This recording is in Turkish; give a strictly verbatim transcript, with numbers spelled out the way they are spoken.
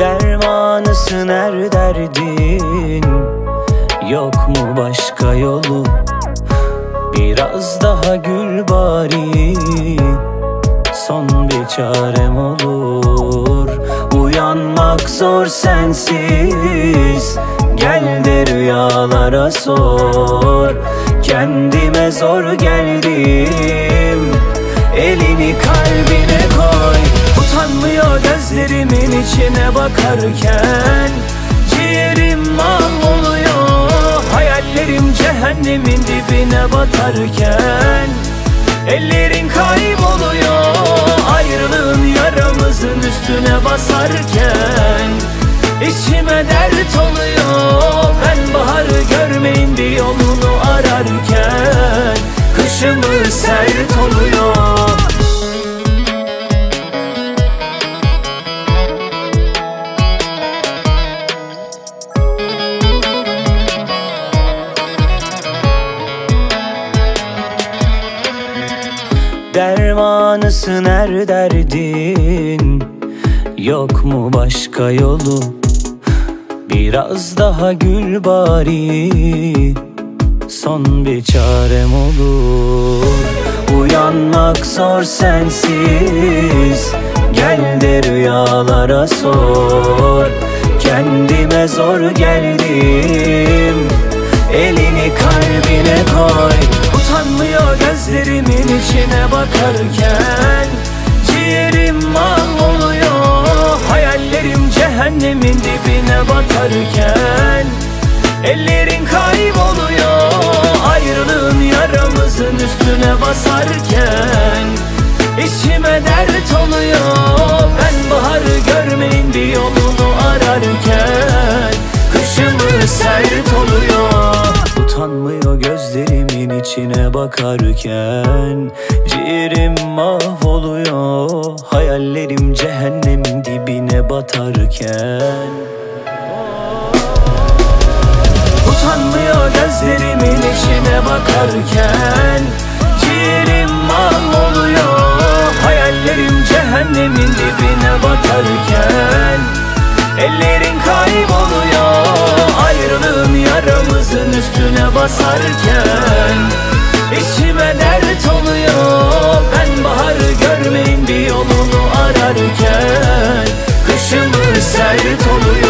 Dermanısın her derdin, yok mu başka yolu? Biraz daha gül bari, son bir çarem olur. Uyanmak zor sensiz, gel de rüyalara sor. Kendime zor geldim, elini kalbine koy. Utanmıyor gözlerimin içine bakarken, ciğerim mahvoluyor. Hayallerim cehennemin dibine batarken, ellerin kayboluyor. Ayrılığın yaramızın üstüne basarken, içime dert oluyor. Ben baharı görmeyince yolunu ararken, kışımı sert oluyor. Dermanısın her derdin, yok mu başka yolu? Biraz daha gül bari, son bir çarem olur. Uyanmak zor sensiz, gel de rüyalara sor. Kendime zor geldim, elini kalbine koy. Utanmıyor gözlerimin içine bakarken, ciğerim mahvoluyor. Hayallerim cehennemin dibine batarken, ellerin kayboluyor. Ayrılığın yaramızın üstüne basarken, içime dert oluyor. Ben baharı görmeyin bir yolunu ararken, kışımı sert oluyor. Utanmıyor gözlerimin içine bakarken, ciğerim mahvoluyor. Hayallerim cehennemin dibine batarken. Utanmıyor gözlerimin içine bakarken, ciğerim mahvoluyor. Hayallerim cehennemin dibine batarken, ellerin kayboluyor. Ayrılığın yaramızın üstüne basarken, içime dert oluyor. Ben baharı görmeyin bir yolunu ararken, kışımı sert oluyor.